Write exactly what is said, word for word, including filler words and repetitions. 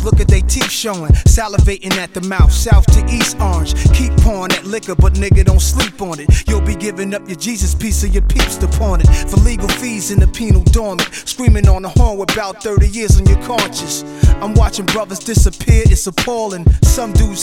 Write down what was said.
orange, look at they teeth showing, salivating at the mouth, south to east orange. Keep pouring that liquor, but nigga don't sleep on it. You'll be giving up your Jesus piece of your peeps to pawn it for legal fees in the penal dormant. Screaming on the horn with about thirty years on your conscience. I'm watching brothers disappear, it's appalling. Some dudes